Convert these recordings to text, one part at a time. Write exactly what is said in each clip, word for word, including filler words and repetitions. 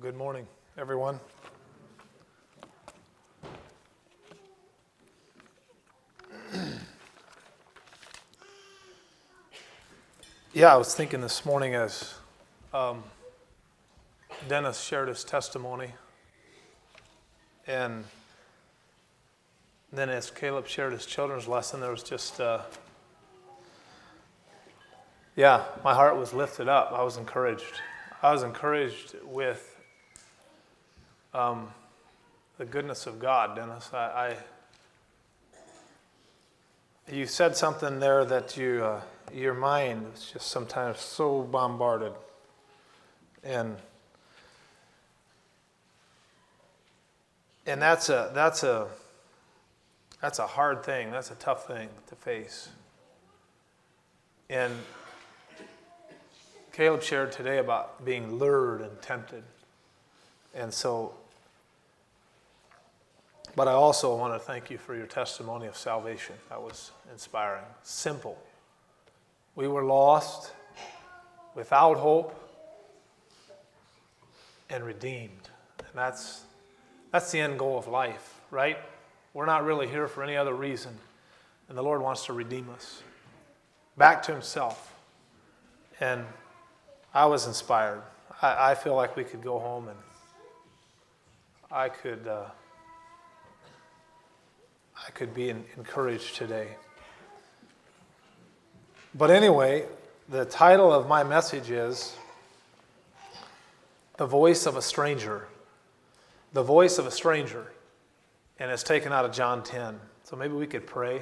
Good morning, everyone. Yeah, I was thinking this morning as um, Dennis shared his testimony, and then as Caleb shared his children's lesson, there was just, uh, yeah, my heart was lifted up. I was encouraged. I was encouraged with um, the goodness of God, Dennis. I, I you said something there that you, uh, your mind is just sometimes so bombarded, and and that's a that's a that's a hard thing. That's a tough thing to face. And Caleb shared today about being lured and tempted, and so. But I also want to thank you for your testimony of salvation. That was inspiring. Simple. We were lost, without hope, and redeemed. And that's that's the end goal of life, right? We're not really here for any other reason. And the Lord wants to redeem us back to himself. And I was inspired. I, I feel like we could go home and I could... Uh, I could be encouraged today. But anyway, the title of my message is The Voice of a Stranger. The Voice of a Stranger. And it's taken out of John ten. So maybe we could pray.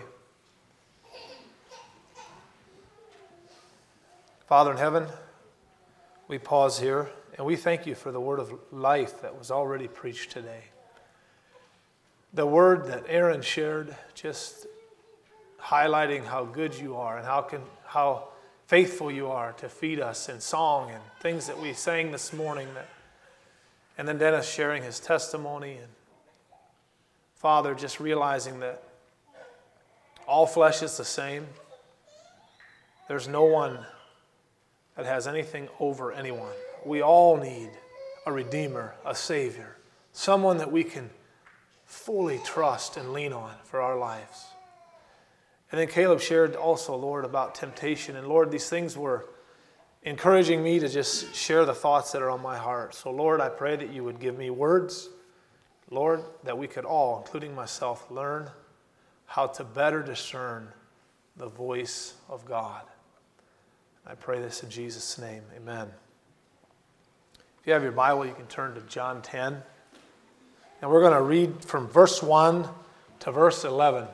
Father in heaven, we pause here and we thank you for the word of life that was already preached today. The word that Aaron shared, just highlighting how good you are and how can how faithful you are to feed us in song and things that we sang this morning. That, and then Dennis sharing his testimony. And Father, just realizing that all flesh is the same. There's no one that has anything over anyone. We all need a Redeemer, a Savior, someone that we can fully trust and lean on for our lives. And then Caleb shared also, Lord, about temptation. And Lord, these things were encouraging me to just share the thoughts that are on my heart. So Lord, I pray that you would give me words, Lord, that we could all, including myself, learn how to better discern the voice of God. I pray this in Jesus' name. Amen. If you have your Bible, you can turn to John ten. And we're going to read from verse one to verse eleven.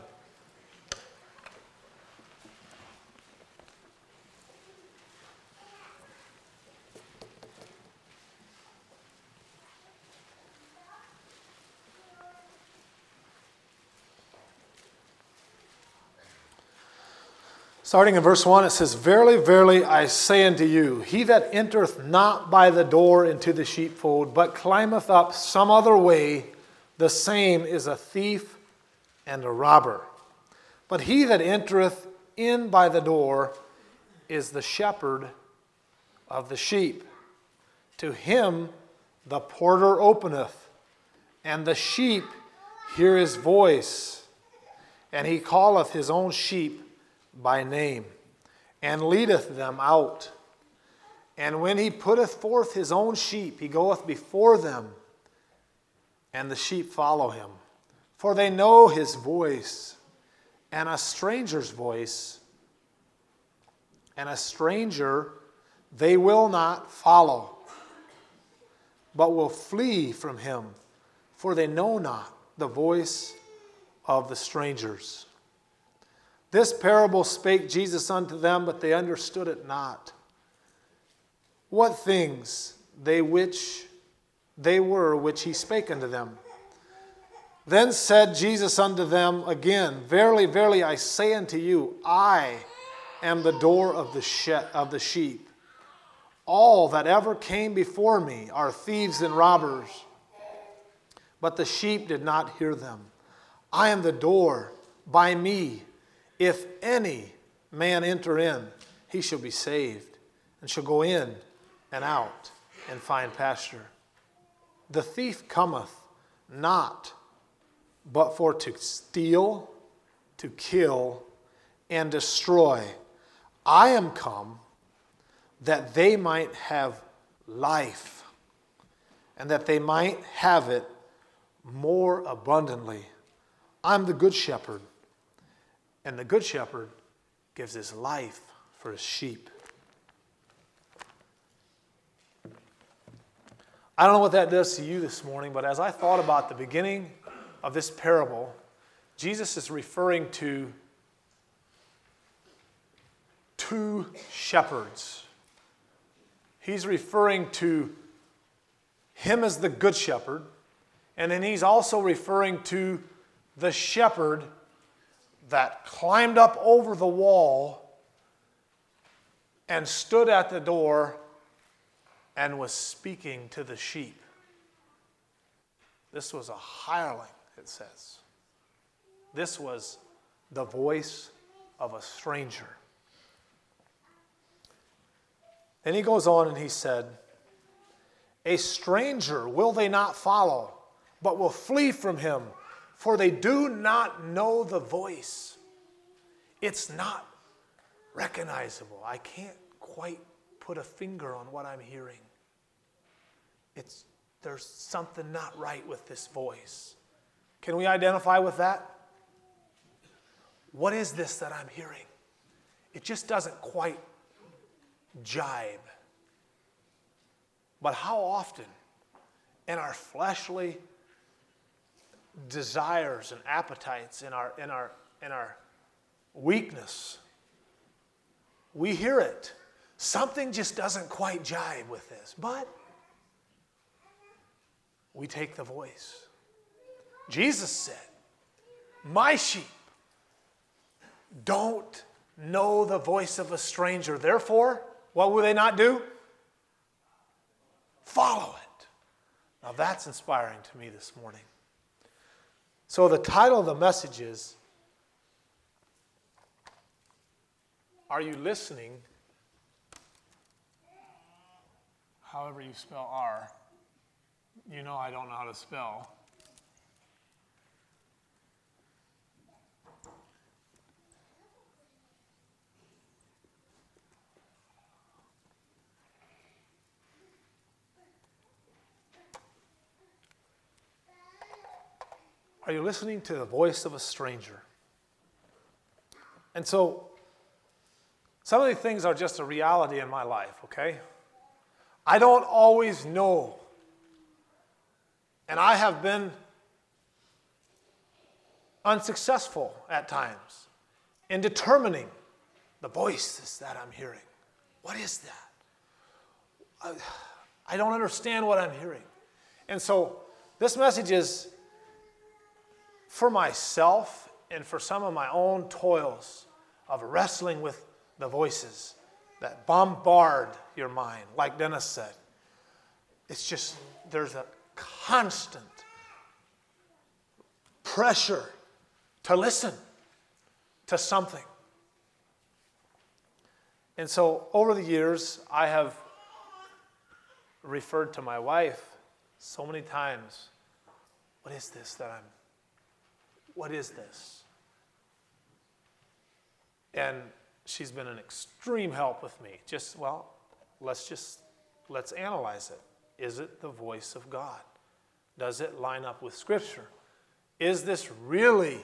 Starting in verse one, it says, Verily, verily, I say unto you, he that entereth not by the door into the sheepfold, but climbeth up some other way, the same is a thief and a robber. But he that entereth in by the door is the shepherd of the sheep. To him the porter openeth, and the sheep hear his voice. And he calleth his own sheep by name, and leadeth them out. And when he putteth forth his own sheep, he goeth before them, and the sheep follow him. For they know his voice, and a stranger's voice, and a stranger they will not follow, but will flee from him, for they know not the voice of the strangers. This parable spake Jesus unto them, but they understood it not. What things they which they were which he spake unto them. Then said Jesus unto them again, Verily, verily, I say unto you, I am the door of the she- of the sheep. All that ever came before me are thieves and robbers, but the sheep did not hear them. I am the door. By me, if any man enter in, he shall be saved, and shall go in and out and find pasture. The thief cometh not but for to steal, to kill, and destroy. I am come that they might have life, and that they might have it more abundantly. I'm the good shepherd, and the good shepherd gives his life for his sheep. I don't know what that does to you this morning, but as I thought about the beginning of this parable, Jesus is referring to two shepherds. He's referring to him as the good shepherd, and then he's also referring to the shepherd that climbed up over the wall and stood at the door and was speaking to the sheep. This was a hireling, it says. This was the voice of a stranger. And he goes on and he said, a stranger will they not follow, but will flee from him, for they do not know the voice. It's not recognizable. I can't quite put a finger on what I'm hearing. It's, there's something not right with this voice. Can we identify with that? What is this that I'm hearing? It just doesn't quite jibe. But how often in our fleshly desires and appetites, in our, in our, in our weakness, we hear it. Something just doesn't quite jibe with this, but we take the voice. Jesus said, my sheep don't know the voice of a stranger. Therefore, what will they not do? Follow it. Now that's inspiring to me this morning. So the title of the message is, are you listening? However you spell R. You know I don't know how to spell. Are you listening to the voice of a stranger? And so, some of these things are just a reality in my life, okay? I don't always know. And I have been unsuccessful at times in determining the voices that I'm hearing. What is that? I, I don't understand what I'm hearing. And so, this message is for myself and for some of my own toils of wrestling with the voices that bombard your mind. Like Dennis said, it's just, there's a constant pressure to listen to something. And so over the years, I have referred to my wife so many times, what is this that I'm What is this? And she's been an extreme help with me. Just, well, let's just, let's analyze it. Is it the voice of God? Does it line up with Scripture? Is this really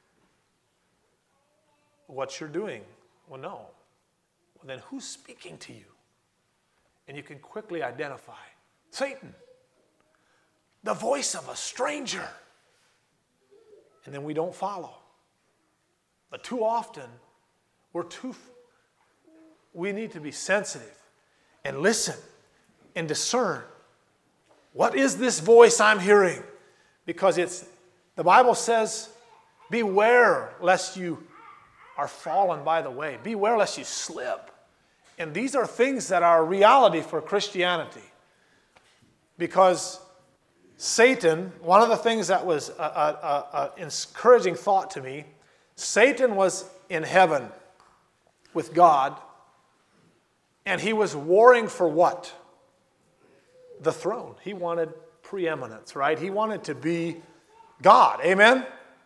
what you're doing? Well, no. Well, then who's speaking to you? And you can quickly identify Satan, the voice of a stranger. And then we don't follow. But too often, we're too, we need to be sensitive and listen and discern. What is this voice I'm hearing? Because it's, the Bible says, beware lest you are fallen by the way. Beware lest you slip. And these are things that are a reality for Christianity. Because Satan, one of the things that was an encouraging thought to me, Satan was in heaven with God, and he was warring for what? The throne. He wanted preeminence, right? He wanted to be God. Amen?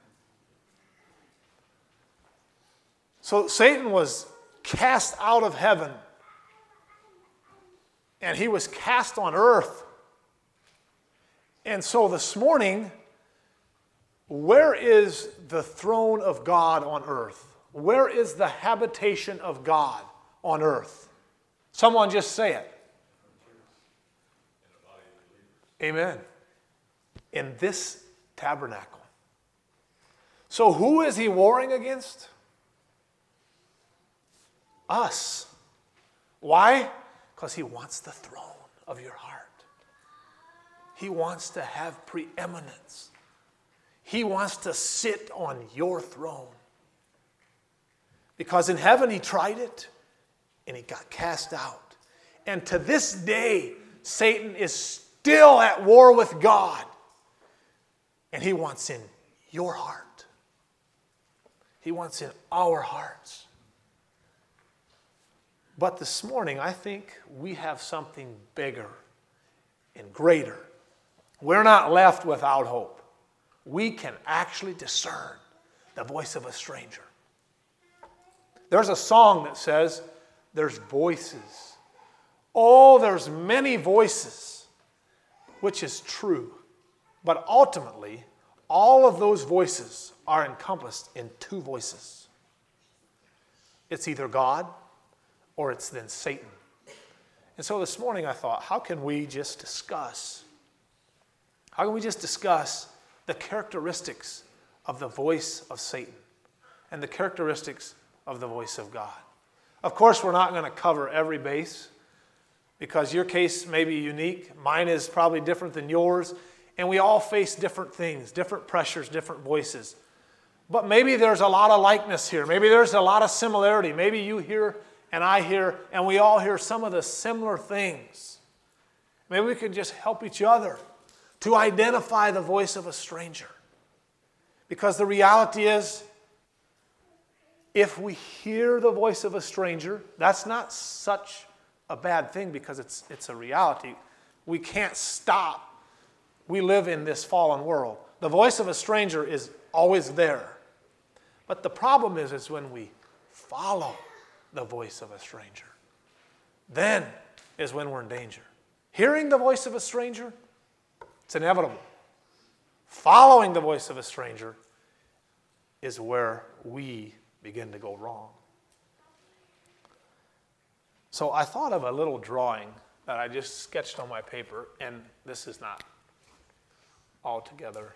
So Satan was cast out of heaven, and he was cast on earth. And so this morning, where is the throne of God on earth? Where is the habitation of God on earth? Someone just say it. Amen. In this tabernacle. So who is he warring against? Us. Why? Because he wants the throne of your heart. He wants to have preeminence. He wants to sit on your throne. Because in heaven he tried it and he got cast out. And to this day, Satan is still at war with God. And he wants in your heart. He wants in our hearts. But this morning, I think we have something bigger and greater. We're not left without hope. We can actually discern the voice of a stranger. There's a song that says, there's voices. Oh, there's many voices, which is true. But ultimately, all of those voices are encompassed in two voices. It's either God or it's then Satan. And so this morning I thought, how can we just discuss, how can we just discuss the characteristics of the voice of Satan and the characteristics of the voice of God? Of course, we're not going to cover every base because your case may be unique. Mine is probably different than yours. And we all face different things, different pressures, different voices. But maybe there's a lot of likeness here. Maybe there's a lot of similarity. Maybe you hear and I hear, and we all hear some of the similar things. Maybe we can just help each other to identify the voice of a stranger. Because the reality is, if we hear the voice of a stranger, that's not such a bad thing because it's, it's a reality. We can't stop. We live in this fallen world. The voice of a stranger is always there. But the problem is, is when we follow the voice of a stranger. Then is when we're in danger. Hearing the voice of a stranger, it's inevitable. Following the voice of a stranger is where we begin to go wrong. So I thought of a little drawing that I just sketched on my paper, and this is not all together.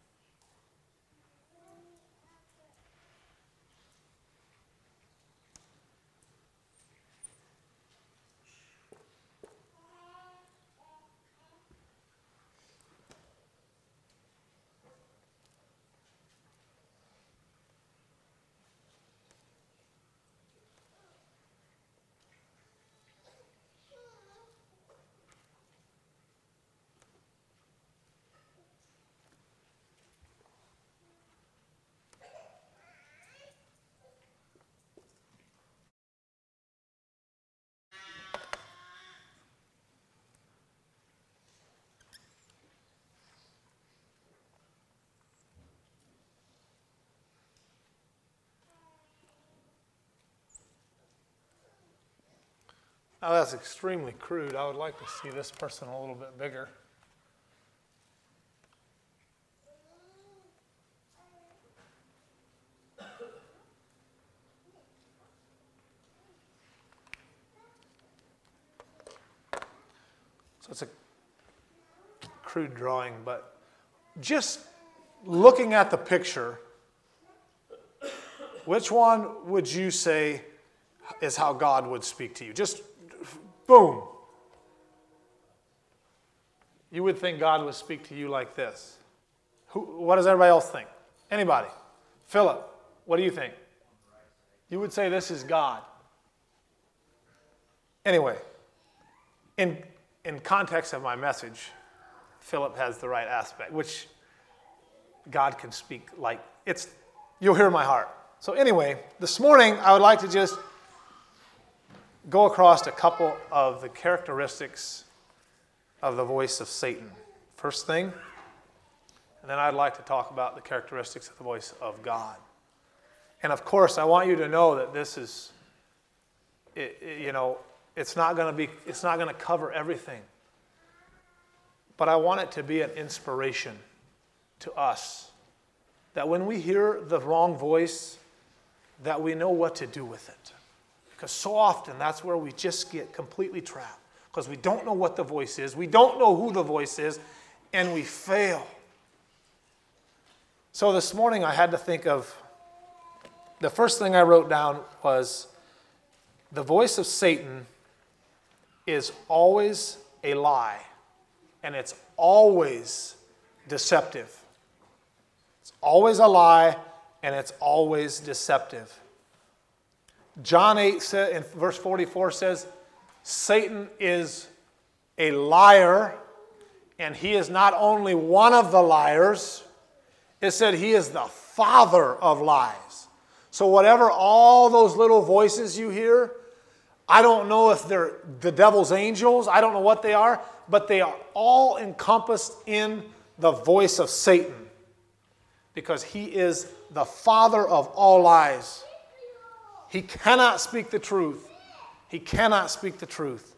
Now that's extremely crude. I would like to see this person a little bit bigger. So it's a crude drawing, but just looking at the picture, which one would you say is how God would speak to you? Just boom. You would think God would speak to you like this. Who, what does everybody else think? Anybody? Philip, what do you think? You would say this is God. Anyway, in, in context of my message, Philip has the right aspect, which God can speak like, it's, you'll hear my heart. So anyway, this morning I would like to just go across a couple of the characteristics of the voice of Satan first thing. And then I'd like to talk about the characteristics of the voice of God. And of course, I want you to know that this is, it, it, you know, it's not going to be, it's not going to cover everything. But I want it to be an inspiration to us, that when we hear the wrong voice, that we know what to do with it. Because so often that's where we just get completely trapped. Because we don't know what the voice is, we don't know who the voice is, and we fail. So this morning I had to think of, the first thing I wrote down was, the voice of Satan is always a lie, and it's always deceptive. It's always a lie, and it's always deceptive. John eight said, in verse forty-four says, Satan is a liar, and he is not only one of the liars, it said he is the father of lies. So whatever all those little voices you hear, I don't know if they're the devil's angels, I don't know what they are, but they are all encompassed in the voice of Satan, because he is the father of all lies. He cannot speak the truth. He cannot speak the truth.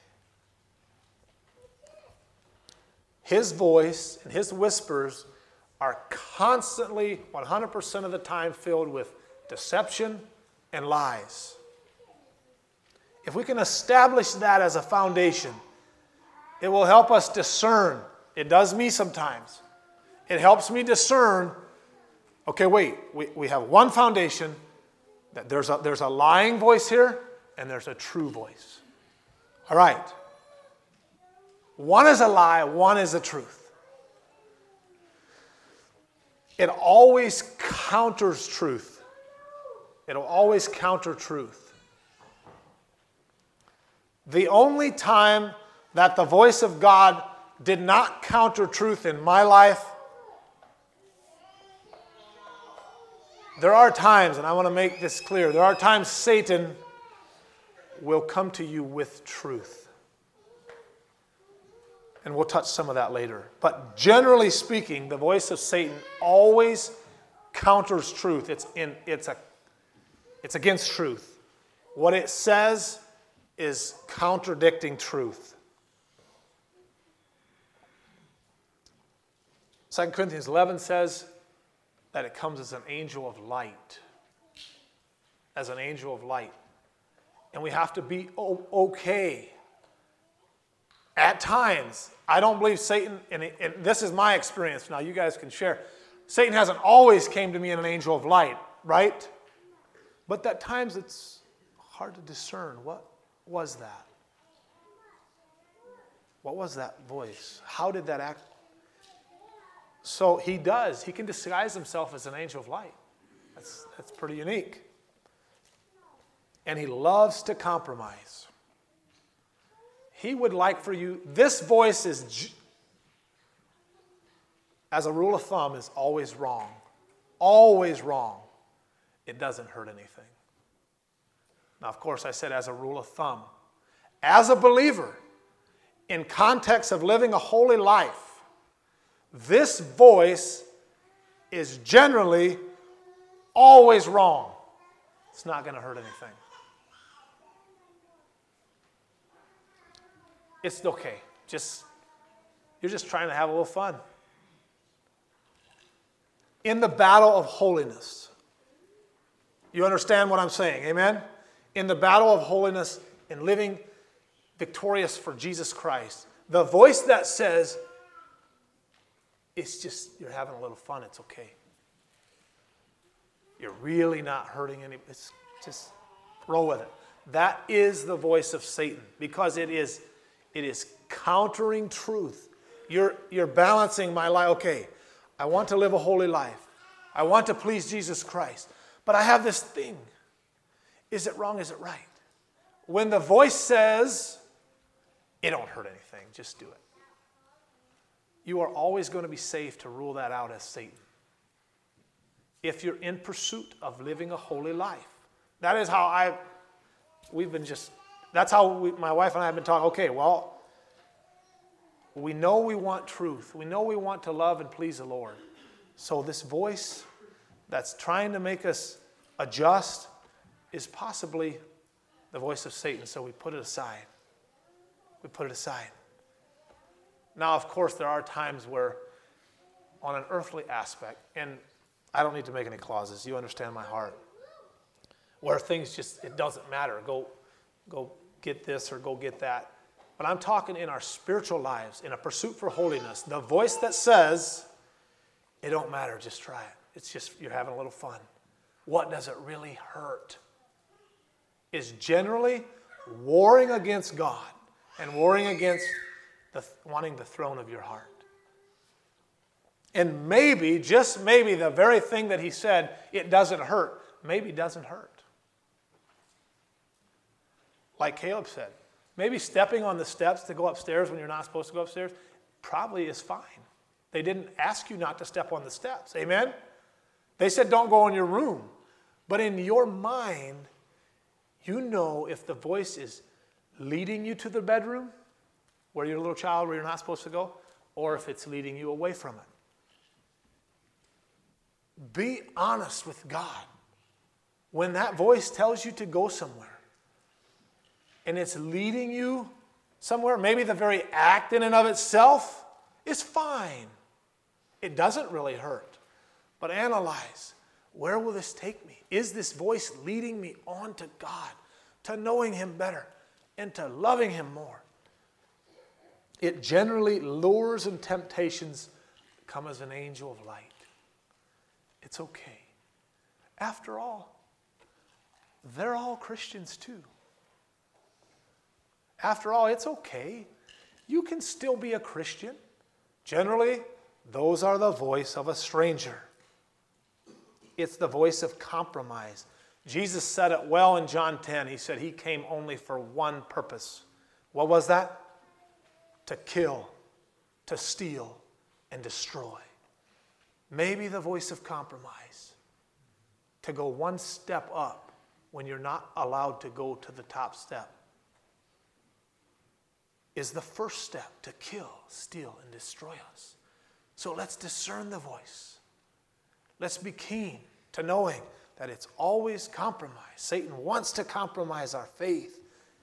His voice and his whispers are constantly, one hundred percent of the time, filled with deception and lies. If we can establish that as a foundation, it will help us discern. It does me sometimes. It helps me discern, okay, wait, we, we have one foundation, that there's a, there's a lying voice here, and there's a true voice. All right. One is a lie, one is the truth. It always counters truth. It'll always counter truth. The only time that the voice of God did not counter truth in my life, there are times, and I want to make this clear, there are times Satan will come to you with truth. And we'll touch some of that later. But generally speaking, the voice of Satan always counters truth. It's in it's a it's against truth. What it says is contradicting truth. Second Corinthians eleven says that it comes as an angel of light. As an angel of light. And we have to be okay. At times, I don't believe Satan, and, it, and this is my experience, now you guys can share. Satan hasn't always came to me in an angel of light, right? But at times it's hard to discern. What was that? What was that voice? How did that act? So he does. He can disguise himself as an angel of light. That's, that's pretty unique. And he loves to compromise. He would like for you, this voice is, as a rule of thumb, is always wrong. Always wrong. It doesn't hurt anything. Now, of course, I said as a rule of thumb. As a believer, in context of living a holy life, this voice is generally always wrong. It's not going to hurt anything. It's okay. Just, you're just trying to have a little fun. In the battle of holiness, you understand what I'm saying, amen? In the battle of holiness, in living victorious for Jesus Christ, the voice that says, it's just, you're having a little fun, it's okay. You're really not hurting any, it's just roll with it. That is the voice of Satan, because it is It is countering truth. You're, you're balancing my life. Okay, I want to live a holy life. I want to please Jesus Christ. But I have this thing. Is it wrong? Is it right? When the voice says, it don't hurt anything, just do it. You are always going to be safe to rule that out as Satan. If you're in pursuit of living a holy life. That is how I, we've been just... That's how we, my wife and I have been talking. Okay, well, We know we want truth. We know we want to love and please the Lord. So this voice that's trying to make us adjust is possibly the voice of Satan. So we put it aside. We put it aside. Now, of course, there are times where on an earthly aspect, and I don't need to make any clauses. You understand my heart. Where things just, it doesn't matter. Go, go get this or go get that. But I'm talking in our spiritual lives, in a pursuit for holiness. The voice that says, it don't matter, just try it. It's just, you're having a little fun. What does it really hurt? Is generally warring against God and warring against the, wanting the throne of your heart. And maybe, just maybe, the very thing that he said, it doesn't hurt, maybe doesn't hurt. Like Caleb said, maybe stepping on the steps to go upstairs when you're not supposed to go upstairs probably is fine. They didn't ask you not to step on the steps. Amen? They said don't go in your room. But in your mind, you know if the voice is leading you to the bedroom where you're a little child where you're not supposed to go, or if it's leading you away from it. Be honest with God. When that voice tells you to go somewhere, and it's leading you somewhere, maybe the very act in and of itself is fine. It doesn't really hurt. But analyze, where will this take me? Is this voice leading me on to God, to knowing Him better, and to loving Him more? It generally lures and temptations come as an angel of light. It's okay. After all, they're all Christians too. After all, it's okay. You can still be a Christian. Generally, those are the voice of a stranger. It's the voice of compromise. Jesus said it well in John ten. He said he came only for one purpose. What was that? To kill, to steal, and destroy. Maybe the voice of compromise. To go one step up when you're not allowed to go to the top step is the first step to kill, steal, and destroy us. So let's discern the voice. Let's be keen to knowing that it's always compromise. Satan wants to compromise our faith.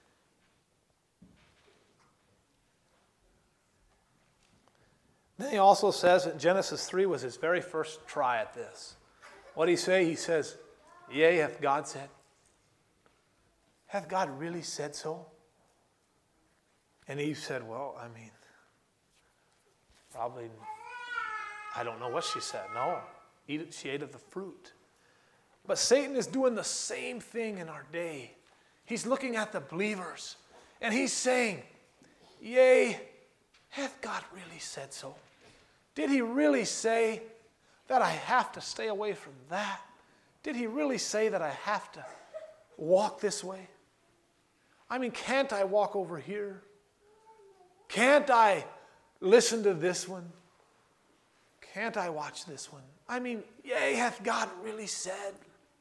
Then he also says that Genesis three was his very first try at this. What did he say? He says, yea, hath God said. Hath God really said so? And Eve said, well, I mean, probably, I don't know what she said. No, eat, she ate of the fruit. But Satan is doing the same thing in our day. He's looking at the believers, and he's saying, yea, hath God really said so? Did he really say that I have to stay away from that? Did he really say that I have to walk this way? I mean, can't I walk over here? Can't I listen to this one? Can't I watch this one? I mean, yea, hath God really said?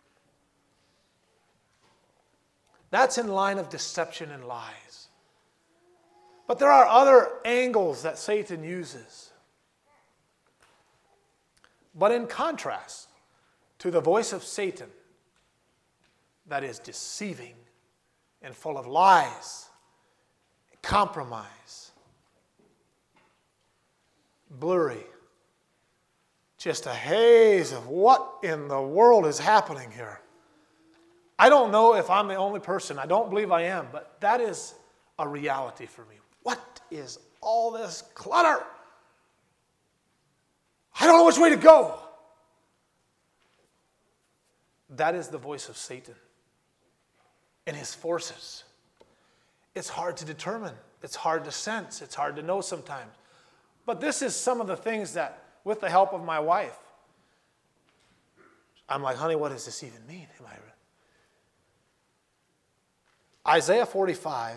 That's in line of deception and lies. But there are other angles that Satan uses. But in contrast to the voice of Satan that is deceiving and full of lies, compromise, blurry, just a haze of what in the world is happening here. I don't know if I'm the only person. I don't believe I am, but that is a reality for me. What is all this clutter? I don't know which way to go. That is the voice of Satan and his forces. It's hard to determine. It's hard to sense. It's hard to know sometimes. But this is some of the things that, with the help of my wife, I'm like, honey, what does this even mean? Am I... Isaiah forty-five.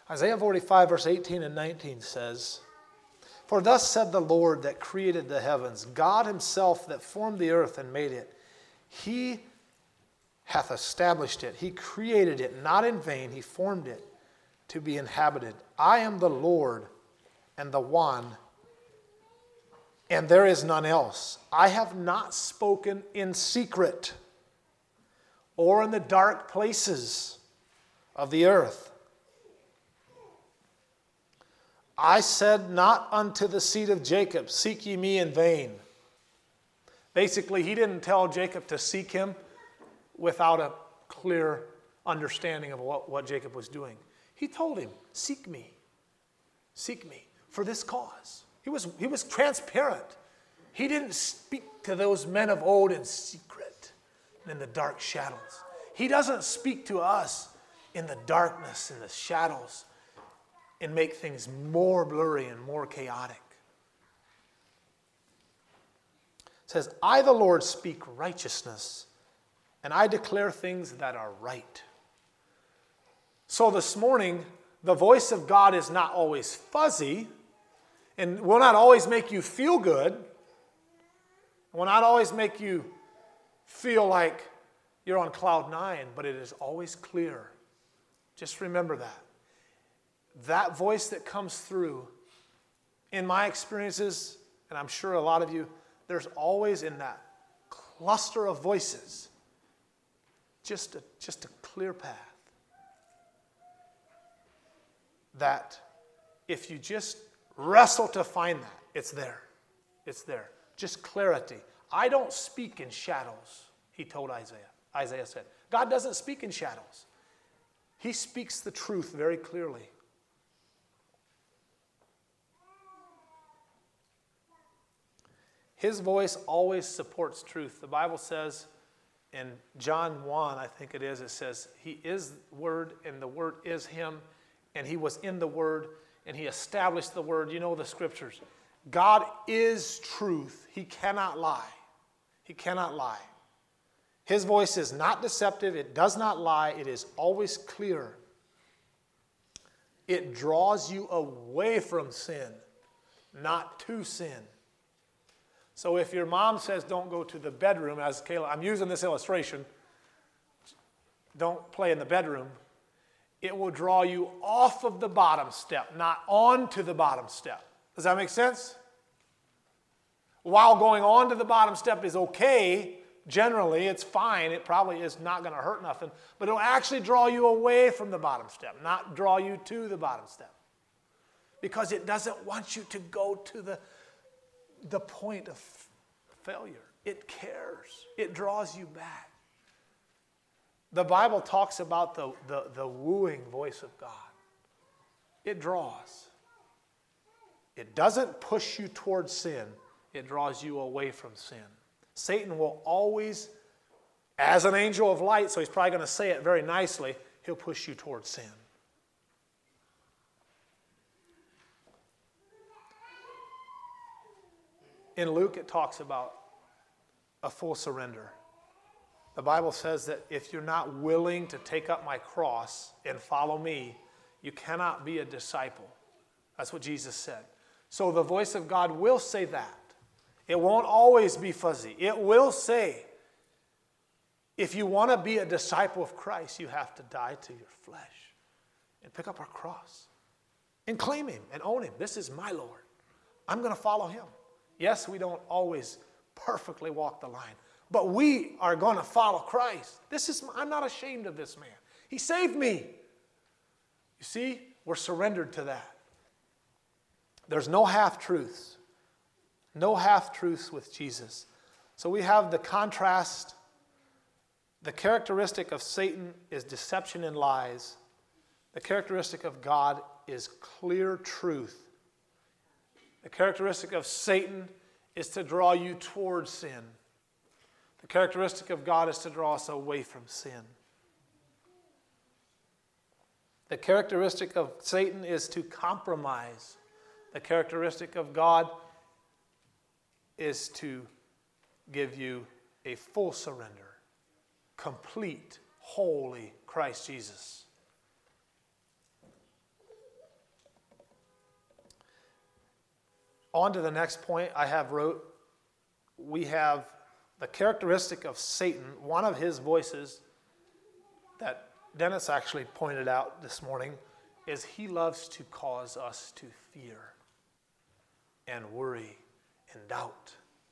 Isaiah forty-five, verse eighteen and nineteen says, "For thus said the Lord that created the heavens, God himself that formed the earth and made it. He hath established it. He created it, not in vain. He formed it to be inhabited. I am the Lord and the one, and there is none else. I have not spoken in secret or in the dark places of the earth. I said not unto the seed of Jacob, seek ye me in vain." Basically, he didn't tell Jacob to seek him without a clear understanding of what, what Jacob was doing. He told him, seek me. Seek me for this cause. He was, he was transparent. He didn't speak to those men of old in secret and in the dark shadows. He doesn't speak to us in the darkness and the shadows and make things more blurry and more chaotic. It says, I, the Lord, speak righteousness, and I declare things that are right. So this morning, the voice of God is not always fuzzy, and will not always make you feel good, will not always make you feel like you're on cloud nine, but it is always clear. Just remember that. That voice that comes through, in my experiences, and I'm sure a lot of you, there's always in that cluster of voices just a, just a clear path. That if you just wrestle to find that, it's there. It's there. Just clarity. I don't speak in shadows, he told Isaiah. Isaiah said, God doesn't speak in shadows. He speaks the truth very clearly. His voice always supports truth. The Bible says in John one, I think it is, it says, he is the Word, and the Word is him, and he was in the Word, and he established the Word. You know the scriptures. God is truth. He cannot lie. He cannot lie. His voice is not deceptive. It does not lie. It is always clear. It draws you away from sin, not to sin. So if your mom says don't go to the bedroom, as Kayla, I'm using this illustration, don't play in the bedroom, it will draw you off of the bottom step, not onto the bottom step. Does that make sense? While going on to the bottom step is okay, generally, it's fine. It probably is not going to hurt nothing. But it'll actually draw you away from the bottom step, not draw you to the bottom step. Because it doesn't want you to go to the, the point of failure. It cares. It draws you back. The Bible talks about the, the, the wooing voice of God. It draws. It doesn't push you towards sin. It draws you away from sin. Satan will always, as an angel of light, so he's probably going to say it very nicely, he'll push you towards sin. In Luke, it talks about a full surrender. The Bible says that if you're not willing to take up my cross and follow me, you cannot be a disciple. That's what Jesus said. So the voice of God will say that. It won't always be fuzzy. It will say, if you want to be a disciple of Christ, you have to die to your flesh and pick up our cross and claim him and own him. This is my Lord. I'm going to follow him. Yes, we don't always perfectly walk the line, but we are going to follow Christ. This is, I'm not ashamed of this man. He saved me. You see, we're surrendered to that. There's no half-truths. No half-truths with Jesus. So we have the contrast. The characteristic of Satan is deception and lies. The characteristic of God is clear truth. The characteristic of Satan is to draw you towards sin. The characteristic of God is to draw us away from sin. The characteristic of Satan is to compromise. The characteristic of God is to give you a full surrender, complete, holy Christ Jesus. On to the next point I have wrote. We have the characteristic of Satan, one of his voices that Dennis actually pointed out this morning, is he loves to cause us to fear and worry and doubt.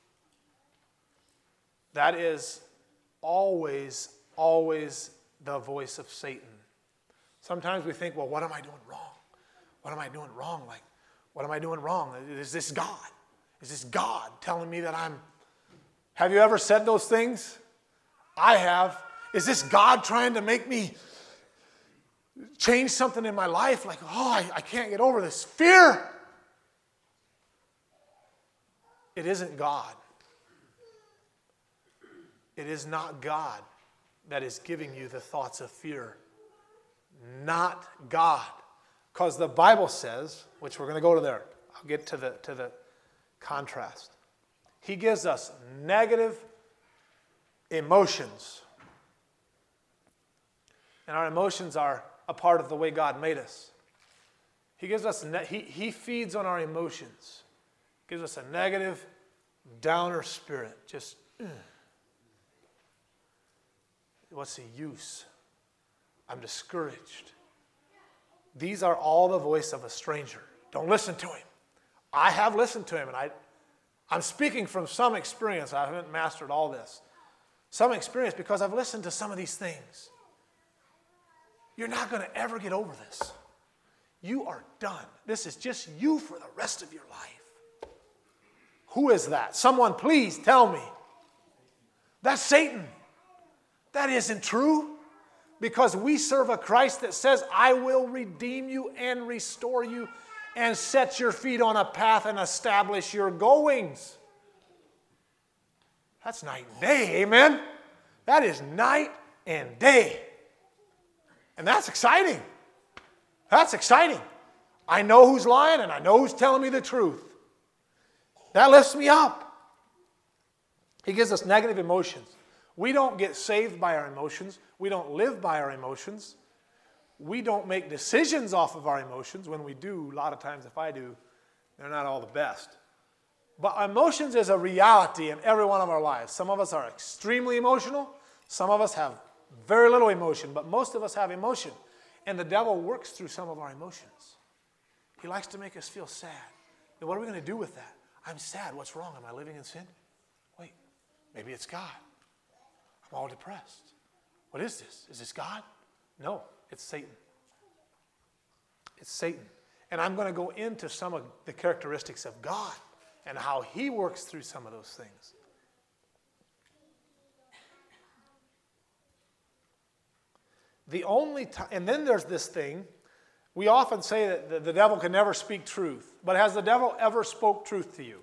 That is always, always the voice of Satan. Sometimes we think, well, what am I doing wrong? What am I doing wrong? Like, what am I doing wrong? Is this God? Is this God telling me that I'm... Have you ever said those things? I have. Is this God trying to make me change something in my life? Like, oh, I, I can't get over this fear. It isn't God. It is not God that is giving you the thoughts of fear. Not God. Because the Bible says, which we're going to go to there. I'll get to the, to the contrast. He gives us negative emotions. And our emotions are a part of the way God made us. He gives us, ne- he, he feeds on our emotions. Gives us a negative, downer spirit. Just, ugh. What's the use? I'm discouraged. These are all the voice of a stranger. Don't listen to him. I have listened to him, and I, I'm speaking from some experience. I haven't mastered all this. Some experience because I've listened to some of these things. You're not going to ever get over this. You are done. This is just you for the rest of your life. Who is that? Someone please tell me. That's Satan. That isn't true. Because we serve a Christ that says, I will redeem you and restore you and set your feet on a path and establish your goings. That's night and day, amen? That is night and day. And that's exciting. That's exciting. I know who's lying and I know who's telling me the truth. That lifts me up. He gives us negative emotions. We don't get saved by our emotions. We don't live by our emotions. We don't make decisions off of our emotions. When we do, a lot of times if I do, they're not all the best. But emotions is a reality in every one of our lives. Some of us are extremely emotional. Some of us have very little emotion, but most of us have emotion. And the devil works through some of our emotions. He likes to make us feel sad. Then what are we going to do with that? I'm sad. What's wrong? Am I living in sin? Wait, maybe it's God. I'm all depressed. What is this? Is this God? No, it's Satan. It's Satan. And I'm going to go into some of the characteristics of God and how he works through some of those things. The only time, and then there's this thing, we often say that the, the devil can never speak truth. But has the devil ever spoke truth to you?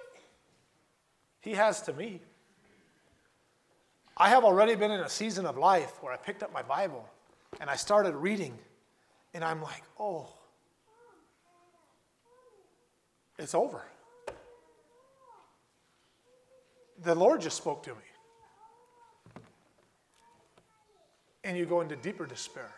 He has to me. I have already been in a season of life where I picked up my Bible and I started reading, and I'm like, oh, it's over. The Lord just spoke to me. And you go into deeper despair.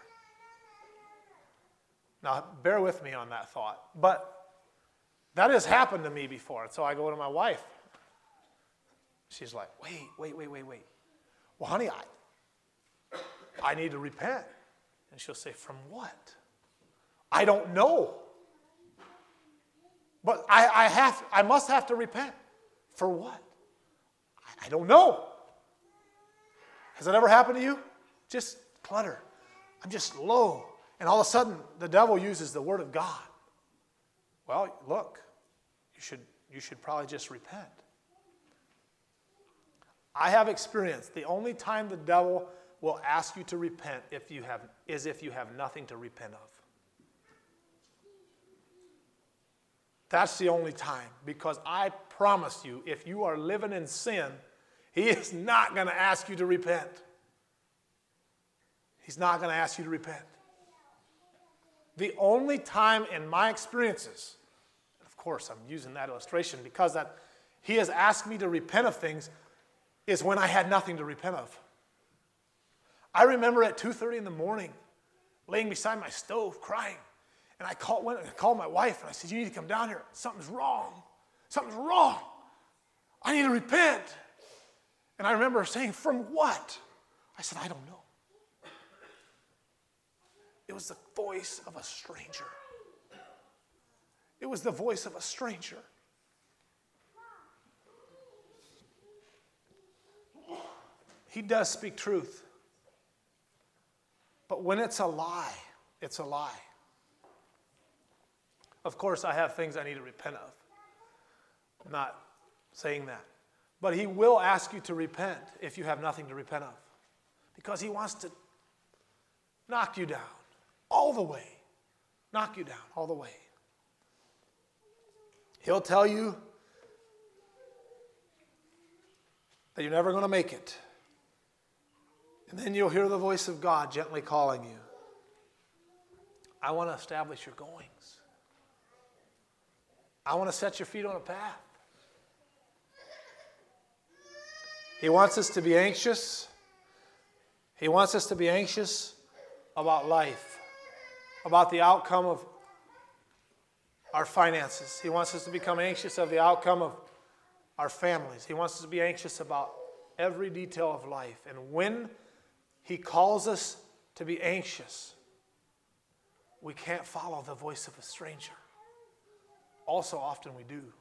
Now, bear with me on that thought. But that has happened to me before. So I go to my wife. She's like, wait, wait, wait, wait, wait. Well, honey, I, I need to repent. And she'll say, from what? I don't know. But I, I have, I must have to repent. For what? I, I don't know. Has that ever happened to you? Just clutter. I'm just low. And all of a sudden, the devil uses the word of God. Well, look, you should, you should probably just repent. I have experienced the only time the devil will ask you to repent if you have, is if you have nothing to repent of. That's the only time. Because I promise you, if you are living in sin, he is not going to ask you to repent. He's not going to ask you to repent. The only time in my experiences, of course I'm using that illustration because that he has asked me to repent of things, is when I had nothing to repent of. I remember at two thirty in the morning, laying beside my stove, crying. And I called, went and called my wife, and I said, you need to come down here. Something's wrong. Something's wrong. I need to repent. And I remember saying, from what? I said, I don't know. It was the voice of a stranger. It was the voice of a stranger. He does speak truth. But when it's a lie, it's a lie. Of course, I have things I need to repent of. I'm not saying that. But he will ask you to repent if you have nothing to repent of. Because he wants to knock you down all the way. Knock you down all the way. He'll tell you that you're never going to make it. And then you'll hear the voice of God gently calling you. I want to establish your goings. I want to set your feet on a path. He wants us to be anxious. He wants us to be anxious about life, about the outcome of our finances. He wants us to become anxious of the outcome of our families. He wants us to be anxious about every detail of life. And when he calls us to be anxious, we can't follow the voice of a stranger. Also, often we do.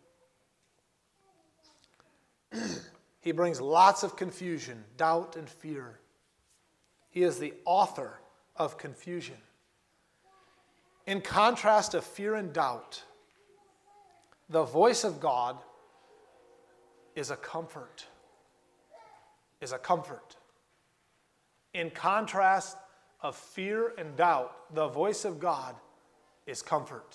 He brings lots of confusion, doubt, and fear. He is the author of confusion. In contrast to fear and doubt, the voice of God is a comfort. Is a comfort. In contrast of fear and doubt, the voice of God is comfort.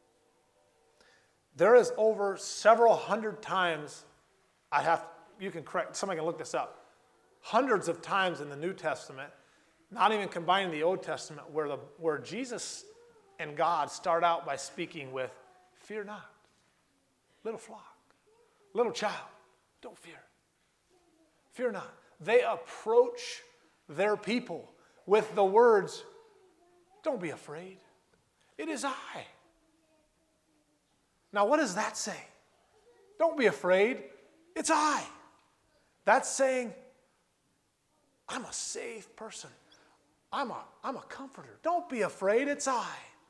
There is over several hundred times, I have, you can correct, somebody can look this up, hundreds of times in the New Testament, not even combining the Old Testament, where, the, where Jesus and God start out by speaking with, fear not, little flock, little child, don't fear. Fear not. They approach their people with the words, don't be afraid. It is I. Now, what does that say? Don't be afraid. It's I. That's saying, I'm a safe person. I'm a, I'm a comforter. Don't be afraid. It's I.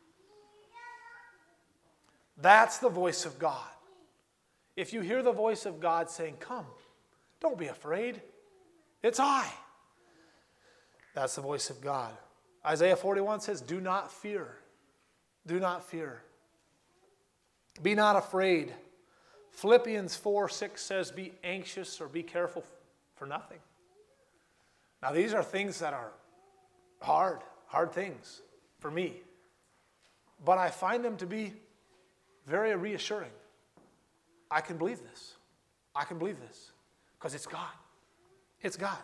That's the voice of God. If you hear the voice of God saying, come, don't be afraid. It's I. That's the voice of God. Isaiah forty-one says, do not fear. Do not fear. Be not afraid. Philippians four six says, be anxious or be careful for nothing. Now, these are things that are hard, hard things for me. But I find them to be very reassuring. I can believe this. I can believe this because it's God. It's God.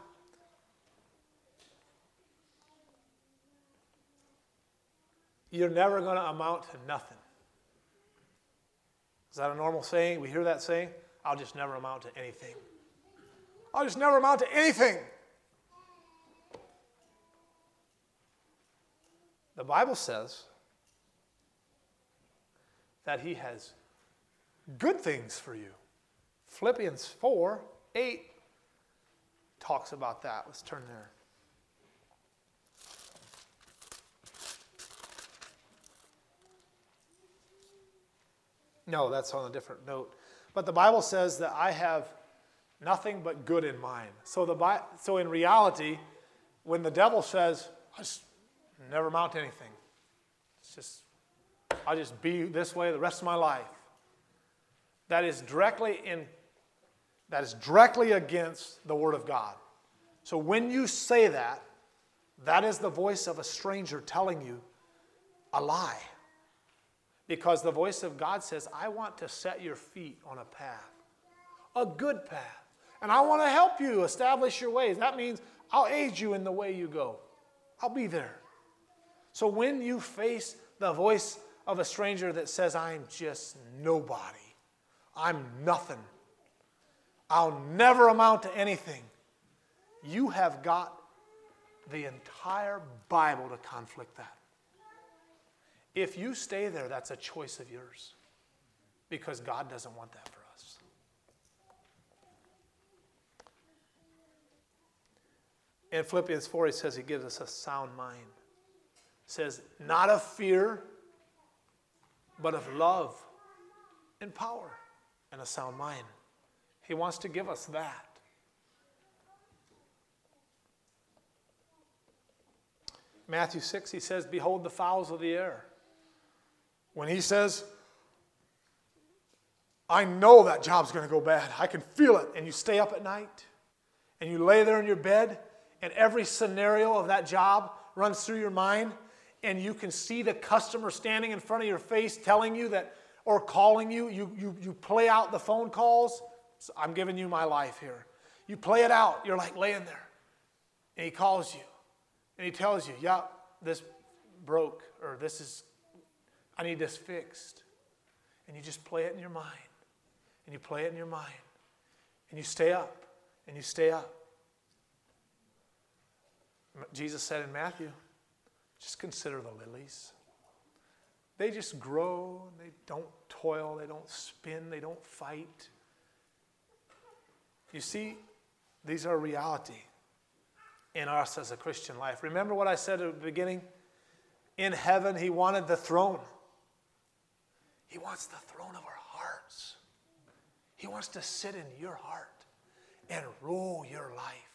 You're never going to amount to nothing. Is that a normal saying? We hear that saying? I'll just never amount to anything. I'll just never amount to anything. The Bible says that he has good things for you. Philippians four eight talks about that. Let's turn there. No, that's on a different note. But the Bible says that I have nothing but good in mind. So the so in reality, when the devil says, I just never amount to anything. It's just, I'll just be this way the rest of my life. That is directly in that is directly against the Word of God. So when you say that, that is the voice of a stranger telling you a lie. Because the voice of God says, I want to set your feet on a path, a good path. And I want to help you establish your ways. That means I'll aid you in the way you go. I'll be there. So when you face the voice of a stranger that says, I'm just nobody, I'm nothing, I'll never amount to anything, you have got the entire Bible to conflict that. If you stay there, that's a choice of yours. Because God doesn't want that for us. In Philippians four, he says he gives us a sound mind. It says, not of fear, but of love and power and a sound mind. He wants to give us that. Matthew six, he says, behold the fowls of the air. When he says, I know that job's going to go bad. I can feel it. And you stay up at night and you lay there in your bed and every scenario of that job runs through your mind and you can see the customer standing in front of your face telling you that, or calling you. You, you, you play out the phone calls. So I'm giving you my life here. You play it out. You're like laying there. And he calls you. And he tells you, yeah, this broke, or this is, I need this fixed. And you just play it in your mind. And you play it in your mind. And you stay up. And you stay up. Jesus said in Matthew, just consider the lilies. They just grow. They don't toil. They don't spin. They don't fight. You see, these are reality in us as a Christian life. Remember what I said at the beginning? In heaven, he wanted the throne. He wants the throne of our hearts. He wants to sit in your heart and rule your life.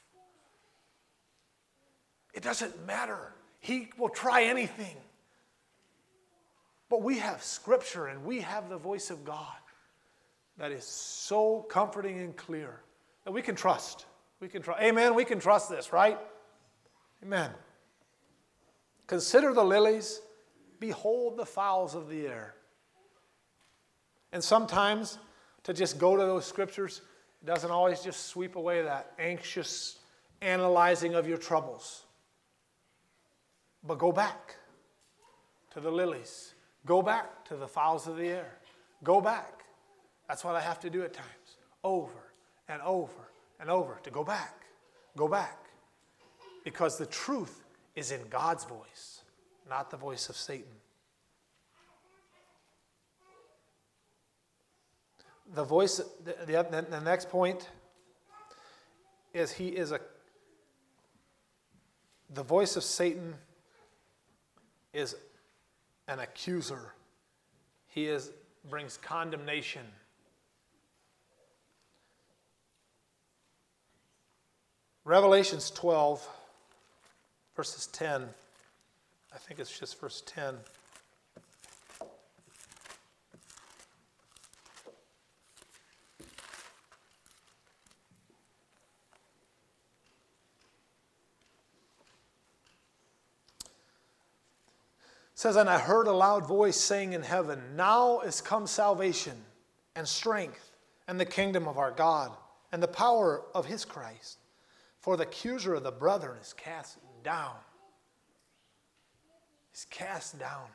It doesn't matter. He will try anything. But we have Scripture and we have the voice of God that is so comforting and clear that we can trust. We can trust. Amen. We can trust this, right? Amen. Consider the lilies. Behold the fowls of the air. And sometimes to just go to those scriptures, it doesn't always just sweep away that anxious analyzing of your troubles. But go back to the lilies. Go back to the fowls of the air. Go back. That's what I have to do at times. Over and over and over. To go back. Go back. Because the truth is in God's voice, not the voice of Satan. The voice, the, the, the next point is he is a, the voice of Satan is an accuser. He is brings condemnation. Revelations twelve, verses ten. I think it's just verse ten. It says, and I heard a loud voice saying in heaven, now is come salvation and strength and the kingdom of our God and the power of his Christ. For the accuser of the brethren is cast down. He's cast down.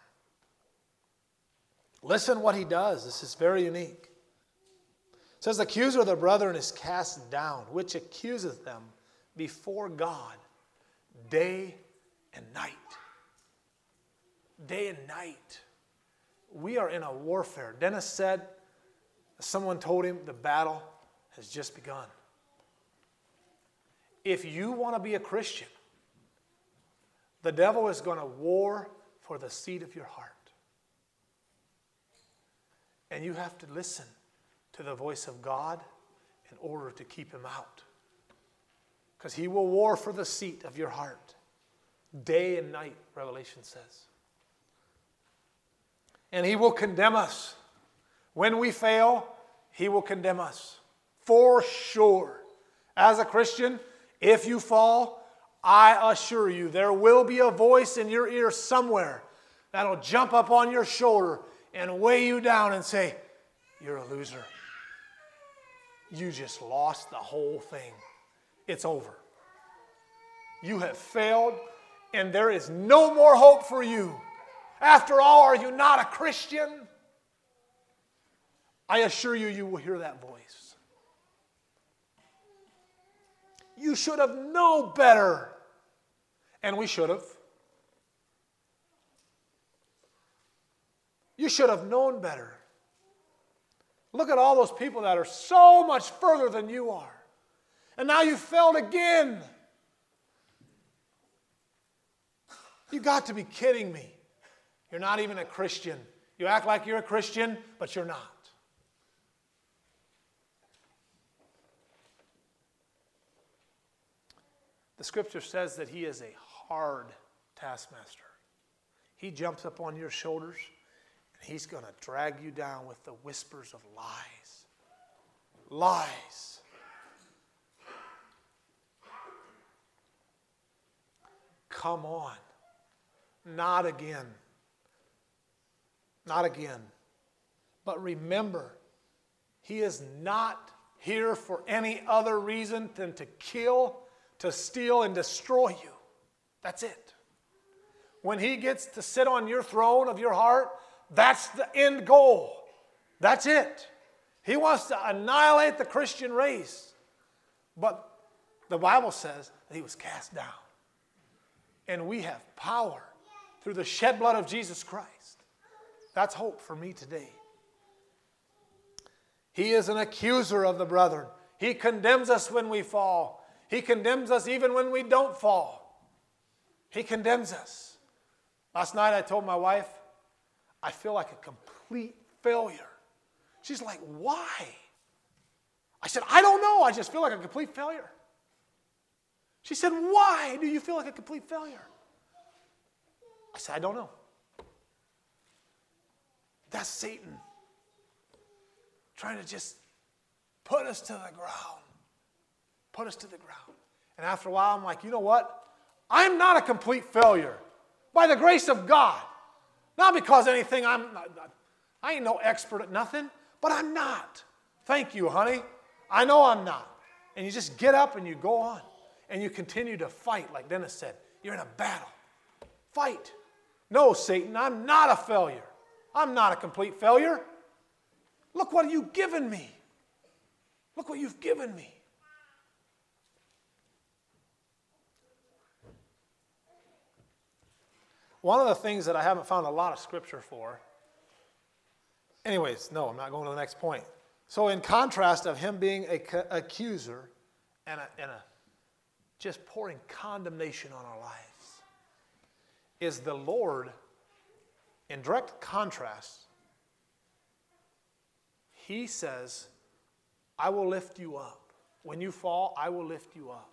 Listen what he does. This is very unique. It says, the accuser of the brethren is cast down, which accuseth them before God day and night. Day and night. We are in a warfare. Dennis said, someone told him the battle has just begun. If you want to be a Christian, the devil is going to war for the seat of your heart. And you have to listen to the voice of God in order to keep him out. Because he will war for the seat of your heart. Day and night, Revelation says. And he will condemn us. When we fail, he will condemn us. For sure. As a Christian, if you fall, I assure you, there will be a voice in your ear somewhere that'll jump up on your shoulder and weigh you down and say, you're a loser. You just lost the whole thing. It's over. You have failed, and there is no more hope for you. After all, are you not a Christian? I assure you, you will hear that voice. You should have known better. And we should have. You should have known better. Look at all those people that are so much further than you are. And now you failed again. You got to be kidding me. You're not even a Christian. You act like you're a Christian, but you're not. The scripture says that he is a hard taskmaster. He jumps up on your shoulders, and he's going to drag you down with the whispers of lies. Lies. Come on. Not again. Not again. But remember, he is not here for any other reason than to kill, to steal, and destroy you. That's it. When he gets to sit on your throne of your heart, that's the end goal. That's it. He wants to annihilate the Christian race. But the Bible says that he was cast down. And we have power through the shed blood of Jesus Christ. That's hope for me today. He is an accuser of the brethren. He condemns us when we fall. He condemns us even when we don't fall. He condemns us. Last night I told my wife, I feel like a complete failure. She's like, why? I said, I don't know. I just feel like a complete failure. She said, why do you feel like a complete failure? I said, I don't know. That's Satan trying to just put us to the ground. Put us to the ground. And after a while, I'm like, you know what? I'm not a complete failure. By the grace of God. Not because anything, I'm, I ain't no expert at nothing, but I'm not. Thank you, honey. I know I'm not. And you just get up and you go on. And you continue to fight, like Dennis said. You're in a battle. Fight. No, Satan, I'm not a failure. I'm not a complete failure. Look what you've given me. Look what you've given me. One of the things that I haven't found a lot of scripture for, anyways, no, I'm not going to the next point. So in contrast of him being an accuser and a, and a just pouring condemnation on our lives, is the Lord, in direct contrast, he says, I will lift you up. When you fall, I will lift you up.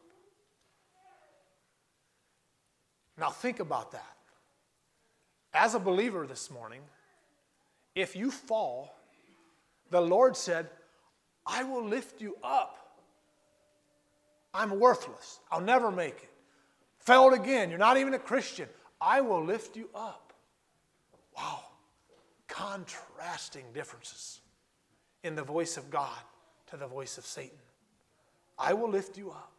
Now think about that. As a believer this morning, if you fall, the Lord said, I will lift you up. I'm worthless. I'll never make it. Failed again. You're not even a Christian. I will lift you up. Wow. Contrasting differences in the voice of God to the voice of Satan. I will lift you up.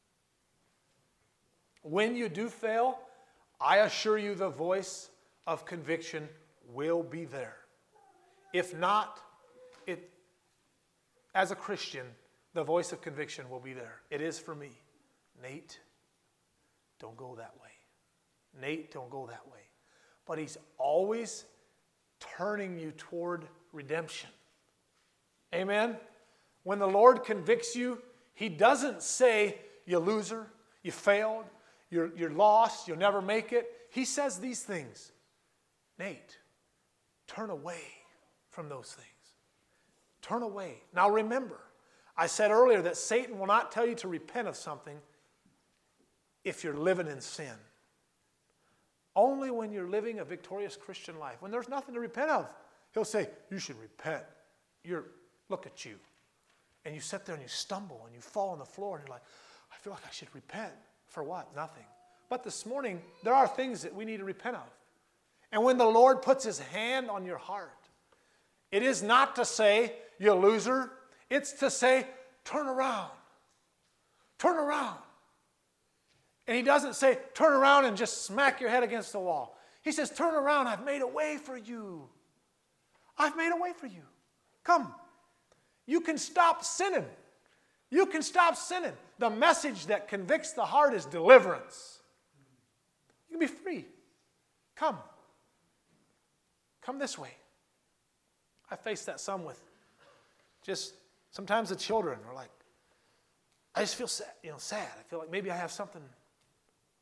When you do fail, I assure you the voice of conviction will be there. If not, it, as a Christian, the voice of conviction will be there. It is for me. Nate, don't go that way. Nate, don't go that way. But he's always turning you toward redemption. Amen? When the Lord convicts you, he doesn't say, you loser, you failed, you're, you're lost, you'll never make it. He says these things. Nate, turn away from those things. Turn away. Now remember, I said earlier that Satan will not tell you to repent of something if you're living in sin. Only when you're living a victorious Christian life. When there's nothing to repent of, he'll say, you should repent. You're, look at you. And you sit there and you stumble and you fall on the floor and you're like, I feel like I should repent. For what? Nothing. But this morning, there are things that we need to repent of. And when the Lord puts his hand on your heart, it is not to say, you loser. It's to say, turn around. Turn around. And he doesn't say, turn around and just smack your head against the wall. He says, turn around. I've made a way for you. I've made a way for you. Come. You can stop sinning. You can stop sinning. The message that convicts the heart is deliverance. You can be free. Come. Come this way. I face that some with just sometimes the children are like, I just feel sad, you know, sad. I feel like maybe I have something,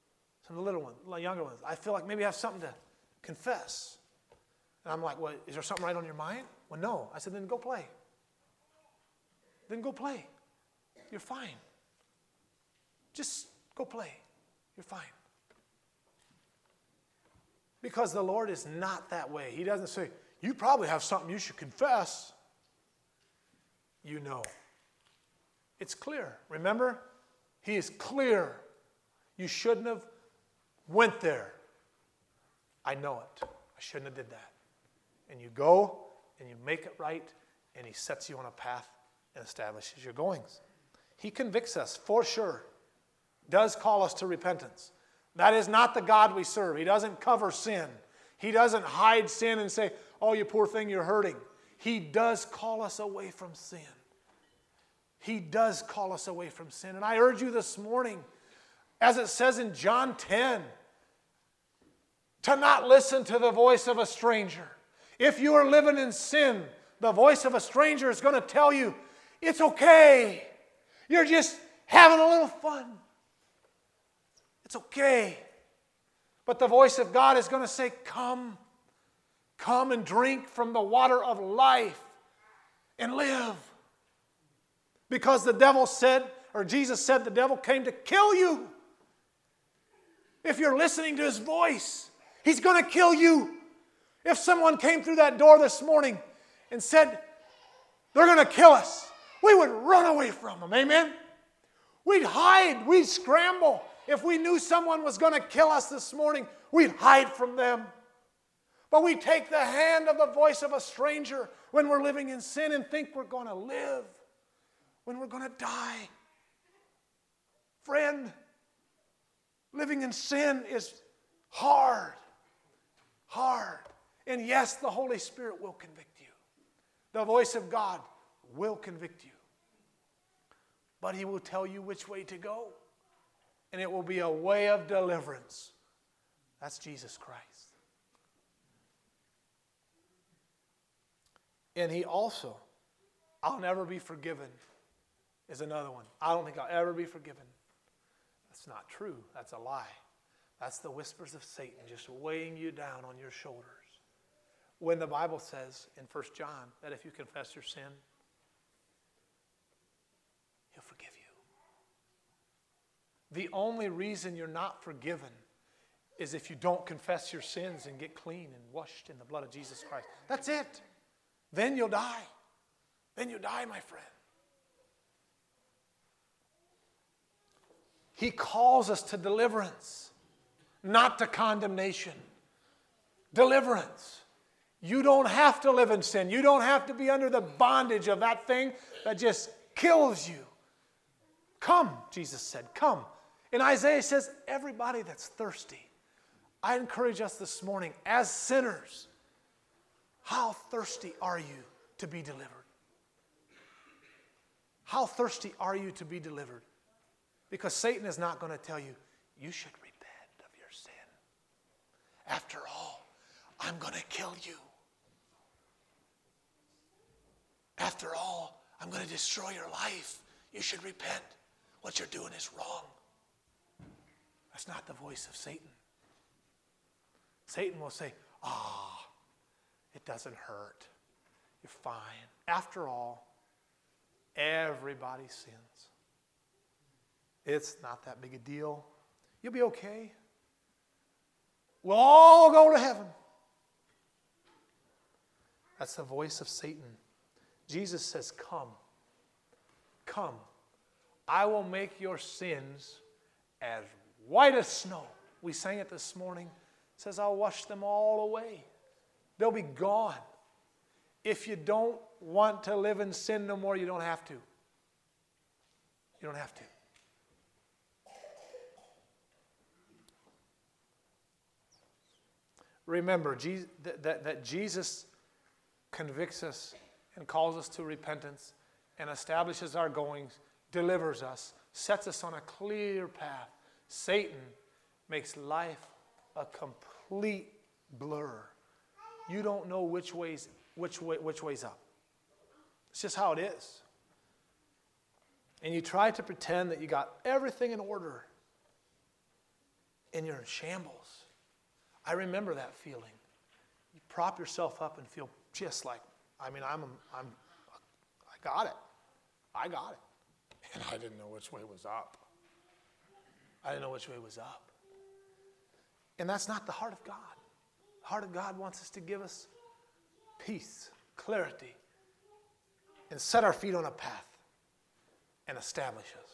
some of the little ones, the younger ones, I feel like maybe I have something to confess. And I'm like, well, is there something right on your mind? Well, no. I said, then go play. Then go play. You're fine. Just go play. You're fine. Because the Lord is not that way. He doesn't say, you probably have something you should confess. You know. It's clear. Remember? He is clear. You shouldn't have went there. I know it. I shouldn't have did that. And you go and you make it right, and he sets you on a path and establishes your goings. He convicts us for sure. Does call us to repentance. That is not the God we serve. He doesn't cover sin. He doesn't hide sin and say, oh, you poor thing, you're hurting. He does call us away from sin. He does call us away from sin. And I urge you this morning, as it says in John ten, to not listen to the voice of a stranger. If you are living in sin, the voice of a stranger is going to tell you, it's okay. You're just having a little fun. It's okay. But the voice of God is going to say, come, come and drink from the water of life and live. Because the devil said, or Jesus said, the devil came to kill you. If you're listening to his voice, he's going to kill you. If someone came through that door this morning and said, they're going to kill us, we would run away from them. Amen? We'd hide. We'd scramble. If we knew someone was going to kill us this morning, we'd hide from them. But we take the hand of the voice of a stranger when we're living in sin and think we're going to live, when we're going to die. Friend, living in sin is hard. Hard. And yes, the Holy Spirit will convict you. The voice of God will convict you. But he will tell you which way to go. And it will be a way of deliverance. That's Jesus Christ. And he also, I'll never be forgiven, is another one. I don't think I'll ever be forgiven. That's not true. That's a lie. That's the whispers of Satan just weighing you down on your shoulders. When the Bible says in First John that if you confess your sin, he'll forgive you. The only reason you're not forgiven is if you don't confess your sins and get clean and washed in the blood of Jesus Christ. That's it. Then you'll die. Then you'll die, my friend. He calls us to deliverance, not to condemnation. Deliverance. You don't have to live in sin. You don't have to be under the bondage of that thing that just kills you. Come, Jesus said, come. And Isaiah says, everybody that's thirsty. I encourage us this morning, as sinners, how thirsty are you to be delivered? How thirsty are you to be delivered? Because Satan is not going to tell you, you should repent of your sin. After all, I'm going to kill you. After all, I'm going to destroy your life. You should repent. What you're doing is wrong. That's not the voice of Satan. Satan will say, ah, oh, it doesn't hurt. You're fine. After all, everybody sins. It's not that big a deal. You'll be okay. We'll all go to heaven. That's the voice of Satan. Jesus says, come. Come. I will make your sins as white as snow. We sang it this morning. It says, I'll wash them all away. They'll be gone. If you don't want to live in sin no more, you don't have to. You don't have to. Remember that, that Jesus convicts us and calls us to repentance and establishes our goings, delivers us, sets us on a clear path. Satan makes life a complete blur. You don't know which ways, which way, which way's up. It's just how it is. And you try to pretend that you got everything in order. and you're in shambles. I remember that feeling. You prop yourself up and feel just like, I mean, I'm, I'm, I got it. I got it. And I didn't know which way was up. I didn't know which way was up. And that's not the heart of God. The heart of God wants us to give us peace, clarity, and set our feet on a path and establish us.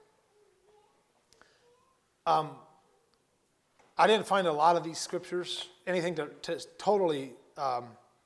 Um, I didn't find a lot of these scriptures, anything to, to totally, um,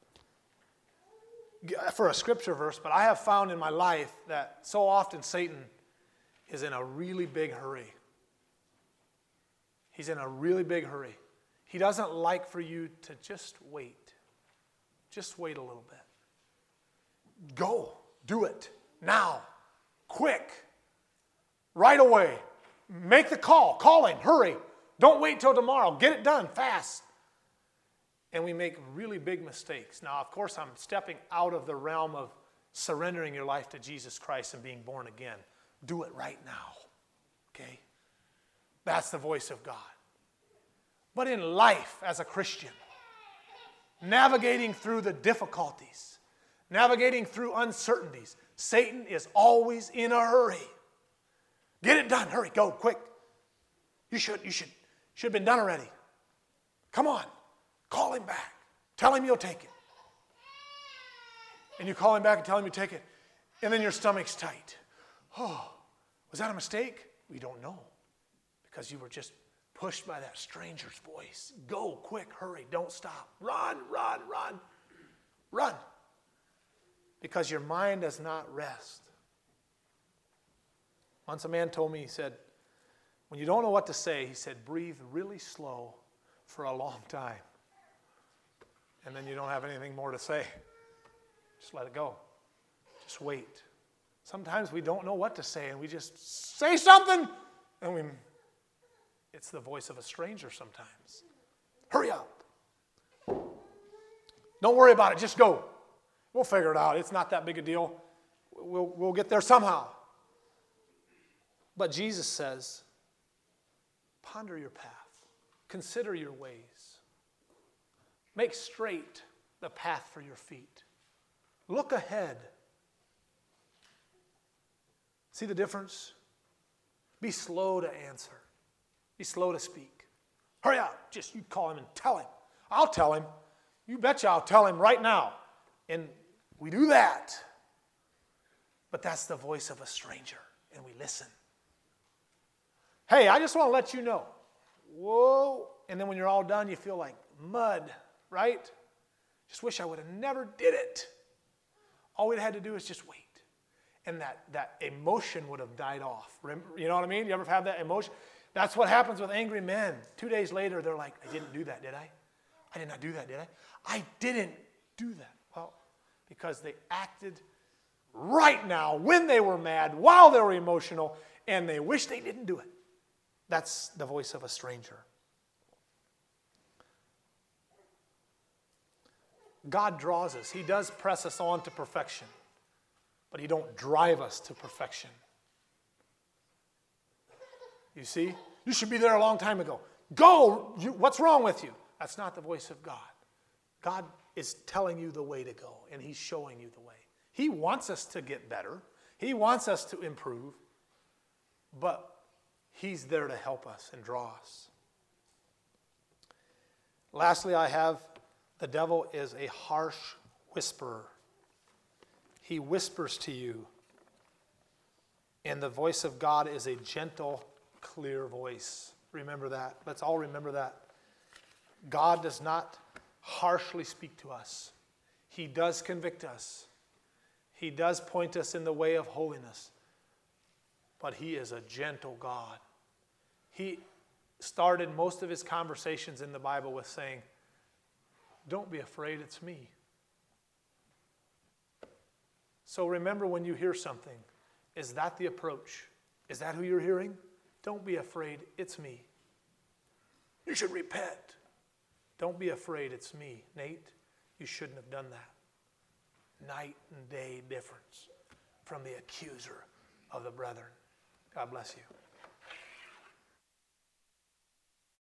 for a scripture verse, but I have found in my life that so often Satan is in a really big hurry. He's in a really big hurry. He doesn't like for you to just wait. Just wait a little bit. Go. Do it. Now. Quick. Right away. Make the call. Call him. Hurry. Don't wait till tomorrow. Get it done fast. And we make really big mistakes. Now, of course, I'm stepping out of the realm of surrendering your life to Jesus Christ and being born again. Do it right now. Okay? That's the voice of God. But in life as a Christian, navigating through the difficulties, navigating through uncertainties, Satan is always in a hurry. Get it done. Hurry. Go. Quick. You should, you should, should have been done already. Come on. Call him back. Tell him you'll take it. And you call him back and tell him you take it. And then your stomach's tight. Oh, was that a mistake? We don't know. Because you were just pushed by that stranger's voice. Go, quick, hurry, don't stop. Run, run, run. Run. Because your mind does not rest. Once a man told me, he said, when you don't know what to say, he said, breathe really slow for a long time. And then you don't have anything more to say. Just let it go. Just wait. Sometimes we don't know what to say, and we just say something, and we... It's the voice of a stranger sometimes. Hurry up. Don't worry about it. Just go. We'll figure it out. It's not that big a deal. We'll, we'll get there somehow. But Jesus says, ponder your path. Consider your ways. Make straight the path for your feet. Look ahead. See the difference? Be slow to answer. Be slow to speak. Hurry up. Just you call him and tell him. I'll tell him. You betcha I'll tell him right now. And we do that. But that's the voice of a stranger. And we listen. Hey, I just want to let you know. Whoa. And then when you're all done, you feel like mud, right? Just wish I would have never did it. All we'd had to do is just wait. And that, that emotion would have died off. Remember, you know what I mean? You ever have that emotion? That's what happens with angry men. Two days later, they're like, I didn't do that, did I? I did not do that, did I? I didn't do that. Well, because they acted right now when they were mad, while they were emotional, and they wish they didn't do it. That's the voice of a stranger. God draws us. He does press us on to perfection, but he don't drive us to perfection. You see? You should be there a long time ago. Go! You, what's wrong with you? That's not the voice of God. God is telling you the way to go, and he's showing you the way. He wants us to get better. He wants us to improve, but he's there to help us and draw us. Lastly, I have the devil is a harsh whisperer. He whispers to you, and the voice of God is a gentle, clear voice. Remember that. Let's all remember that. God does not harshly speak to us. He does convict us. He does point us in the way of holiness. But he is a gentle God. He started most of his conversations in the Bible with saying, don't be afraid, it's me. So remember when you hear something, is that the approach? Is that who you're hearing? Don't be afraid, it's me. You should repent. Don't be afraid, it's me. Nate, you shouldn't have done that. Night and day difference from the accuser of the brethren. God bless you.